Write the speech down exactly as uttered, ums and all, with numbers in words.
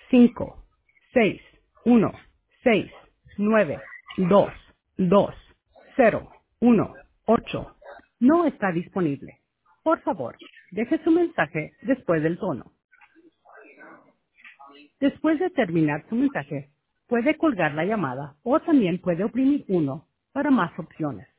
cinco, seis, uno, seis, nueve, dos, dos, cero, uno, ocho no está disponible. Por favor, deje su mensaje después del tono. Después de terminar su mensaje, puede colgar la llamada o también puede oprimir uno para más opciones.